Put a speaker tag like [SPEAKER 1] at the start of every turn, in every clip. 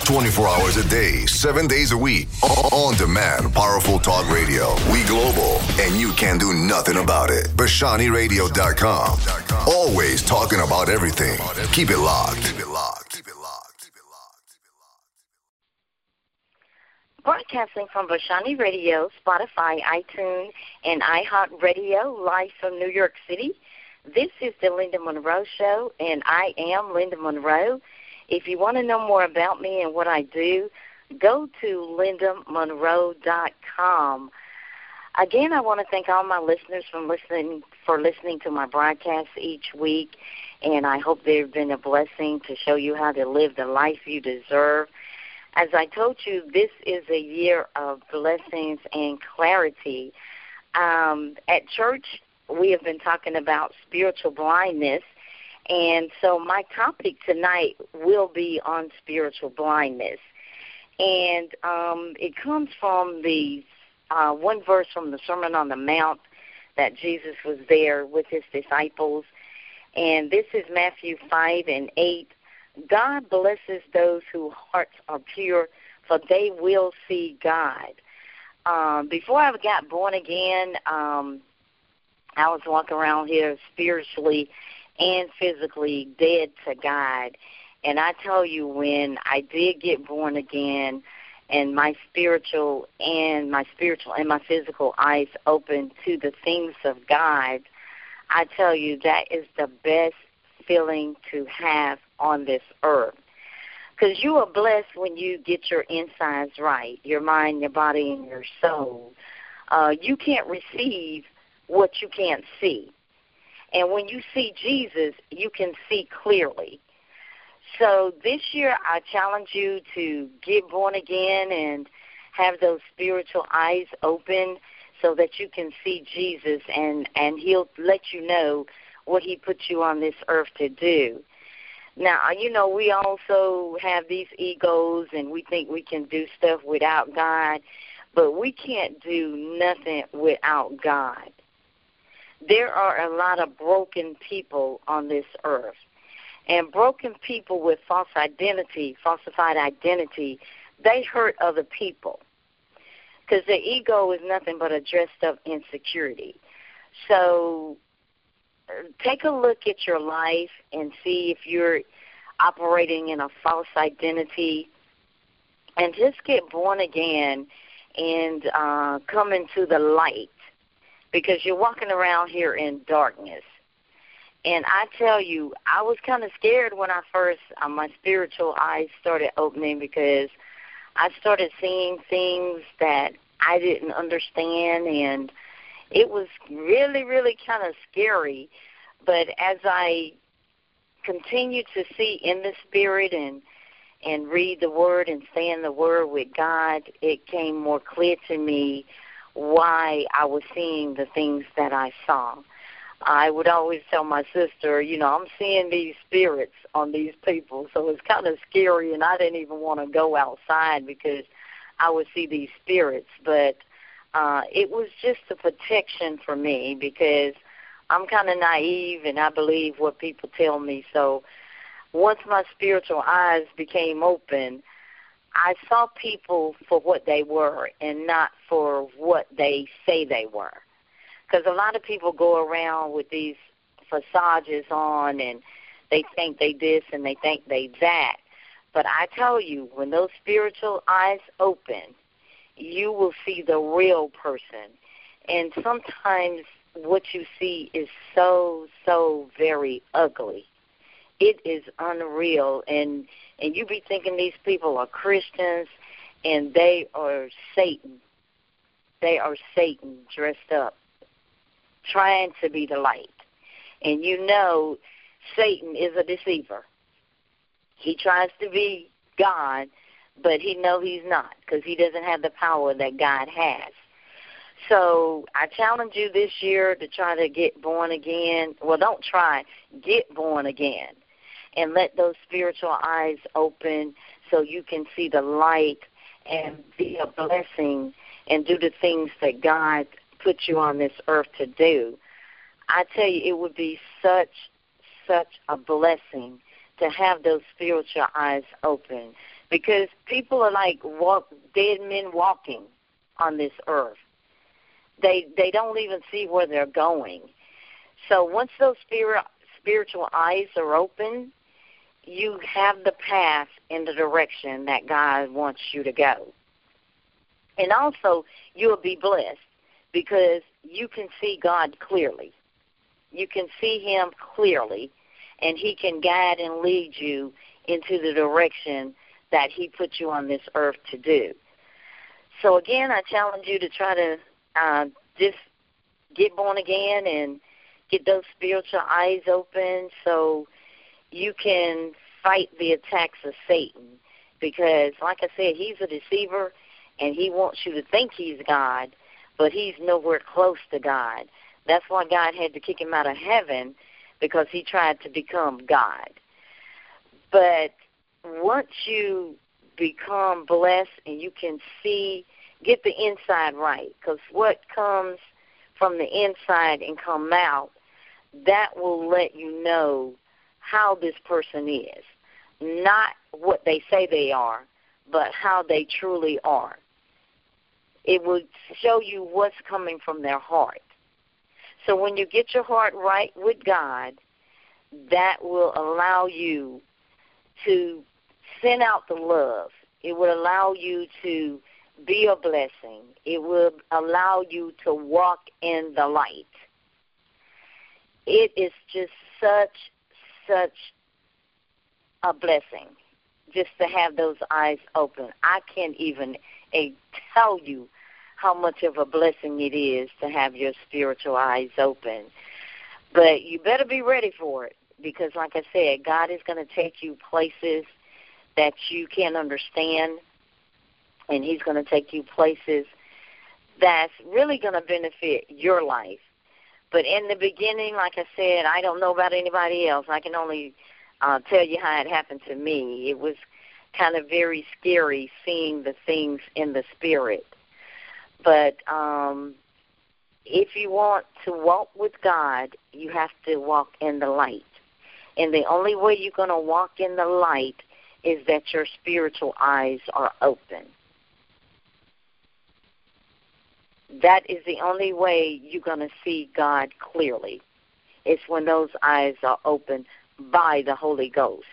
[SPEAKER 1] 24 hours a day, 7 days a week. On demand, powerful talk radio. We global, and you can do nothing about it. BashaniRadio.com. Always talking about everything. Keep it locked. Keep it locked. Keep it locked. Keep it locked. Keep it locked.
[SPEAKER 2] Broadcasting from Bashani Radio, Spotify, iTunes, and iHeartRadio, live from New York City. This is the Linda Monroe Show, and I am Linda Monroe. If you want to know more about me and what I do, go to lindamonroe.com. Again, I want to thank all my listeners for listening to my broadcasts each week, and I hope they've been a blessing to show you how to live the life you deserve. As I told you, this is a year of blessings and clarity. At church, we have been talking about spiritual blindness, and so my topic tonight will be on spiritual blindness. And it comes from the one verse from the Sermon on the Mount that Jesus was there with his disciples. And this is Matthew 5:8. God blesses those whose hearts are pure, for they will see God. Before I got born again, I was walking around here spiritually and physically dead to God. And I tell you, when I did get born again and my spiritual and my physical eyes opened to the things of God, I tell you, that is the best feeling to have on this earth. Because you are blessed when you get your insides right, your mind, your body, and your soul. You can't receive what you can't see. And when you see Jesus, you can see clearly. So this year, I challenge you to get born again and have those spiritual eyes open so that you can see Jesus, and he'll let you know what he put you on this earth to do. Now, you know, we also have these egos, and we think we can do stuff without God, but we can't do nothing without God. There are a lot of broken people on this earth, and broken people with falsified identity, they hurt other people because the ego is nothing but a dressed-up insecurity. So take a look at your life and see if you're operating in a false identity, and just get born again and come into the light, because you're walking around here in darkness. And I tell you, I was kind of scared when I first, my spiritual eyes started opening, because I started seeing things that I didn't understand, and it was really, really kind of scary. But as I continued to see in the Spirit and read the Word and stay in the Word with God, it came more clear to me why I was seeing the things that I saw. I would always tell my sister, you know, I'm seeing these spirits on these people, so it's kind of scary, and I didn't even want to go outside because I would see these spirits. But it was just a protection for me, because I'm kind of naive and I believe what people tell me. So once my spiritual eyes became open, I saw people for what they were and not for what they say they were. Because a lot of people go around with these facades on, and they think they this and they think they that. But I tell you, when those spiritual eyes open, you will see the real person. And sometimes what you see is so, so very ugly. It is unreal. And you be thinking these people are Christians, and they are Satan. They are Satan dressed up, trying to be the light. And you know Satan is a deceiver. He tries to be God, but he knows he's not, because he doesn't have the power that God has. So I challenge you this year to try to get born again. Well, don't try. Get born again. And let those spiritual eyes open so you can see the light and be a blessing and do the things that God put you on this earth to do. I tell you, it would be such a blessing to have those spiritual eyes open, because people are like dead men walking on this earth. They don't even see where they're going. So once those spiritual eyes are open, you have the path in the direction that God wants you to go. And also, you'll be blessed because you can see God clearly. You can see him clearly, and he can guide and lead you into the direction that he put you on this earth to do. So, again, I challenge you to try to just get born again and get those spiritual eyes open so you can fight the attacks of Satan. Because, like I said, he's a deceiver, and he wants you to think he's God, but he's nowhere close to God. That's why God had to kick him out of heaven, because he tried to become God. But once you become blessed and you can see, get the inside right, because what comes from the inside and come out, that will let you know how this person is. Not what they say they are, but how they truly are. It will show you what's coming from their heart. So when you get your heart right with God, that will allow you to send out the love. It will allow you to be a blessing. It will allow you to walk in the light. It is just such a blessing just to have those eyes open. I can't even tell you how much of a blessing it is to have your spiritual eyes open. But you better be ready for it, because like I said, God is going to take you places that you can't understand, and he's going to take you places that's really going to benefit your life. But in the beginning, like I said, I don't know about anybody else. I can only tell you how it happened to me. It was kind of very scary seeing the things in the spirit. But if you want to walk with God, you have to walk in the light. And the only way you're going to walk in the light is that your spiritual eyes are open. That is the only way you're going to see God clearly. It's when those eyes are open by the Holy Ghost.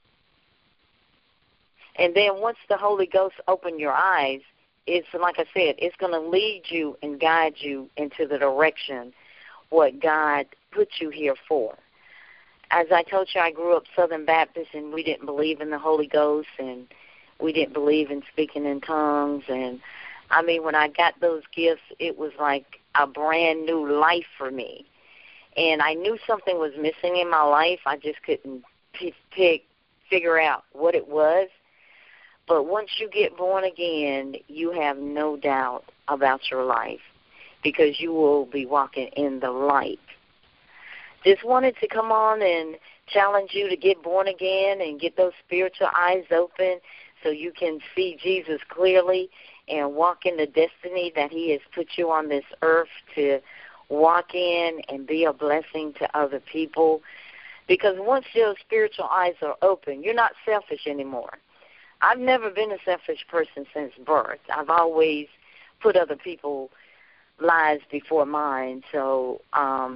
[SPEAKER 2] And then once the Holy Ghost opens your eyes, it's like I said, it's going to lead you and guide you into the direction what God put you here for. As I told you, I grew up Southern Baptist, and we didn't believe in the Holy Ghost, and we didn't believe in speaking in tongues. And, I mean, when I got those gifts, it was like a brand new life for me. And I knew something was missing in my life. I just couldn't figure out what it was. But once you get born again, you have no doubt about your life, because you will be walking in the light. Just wanted to come on and challenge you to get born again and get those spiritual eyes open so you can see Jesus clearly and walk in the destiny that he has put you on this earth to walk in and be a blessing to other people. Because once your spiritual eyes are open, you're not selfish anymore. I've never been a selfish person since birth. I've always put other people's lives before mine. So I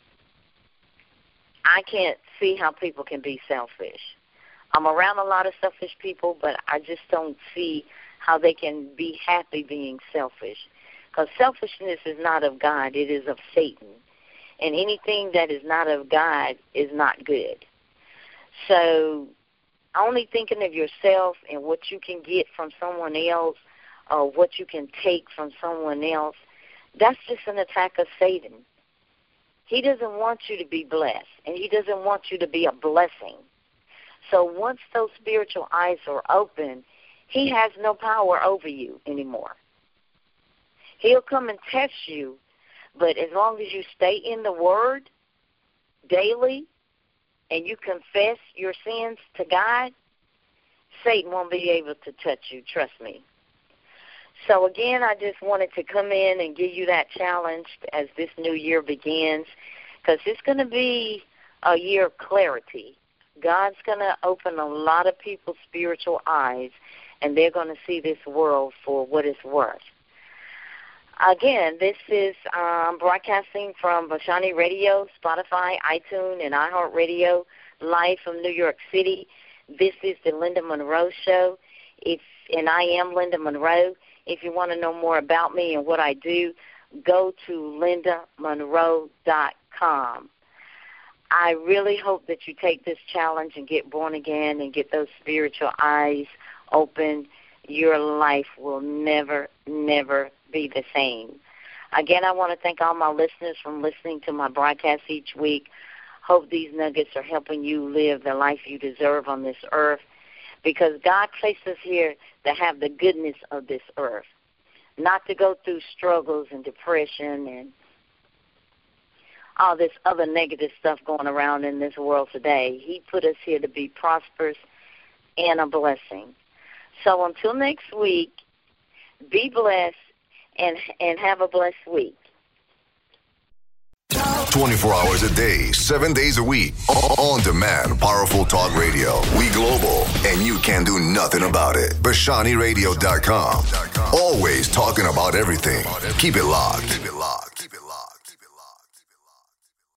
[SPEAKER 2] can't see how people can be selfish. I'm around a lot of selfish people, but I just don't see how they can be happy being selfish. Because selfishness is not of God, it is of Satan. And anything that is not of God is not good. So only thinking of yourself and what you can get from someone else or what you can take from someone else, that's just an attack of Satan. He doesn't want you to be blessed, and he doesn't want you to be a blessing. So once those spiritual eyes are open, he has no power over you anymore. He'll come and test you, but as long as you stay in the Word daily and you confess your sins to God, Satan won't be able to touch you, trust me. So again, I just wanted to come in and give you that challenge as this new year begins, because it's going to be a year of clarity. God's going to open a lot of people's spiritual eyes, and they're going to see this world for what it's worth. Again, this is broadcasting from Vashani Radio, Spotify, iTunes, and iHeartRadio, live from New York City. This is the Linda Monroe Show, and I am Linda Monroe. If you want to know more about me and what I do, go to lindamonroe.com. I really hope that you take this challenge and get born again and get those spiritual eyes open. Your life will never, never be the same. Again, I want to thank all my listeners from listening to my broadcast each week. Hope these nuggets are helping you live the life you deserve on this earth, because God placed us here to have the goodness of this earth, not to go through struggles and depression and all this other negative stuff going around in this world today. He put us here to be prosperous and a blessing. So until next week, be blessed and have a blessed week.
[SPEAKER 1] 24 hours a day, 7 days a week. On demand, powerful talk radio. We global, and you can do nothing about it. BashaniRadio.com. Always talking about everything. Keep it locked.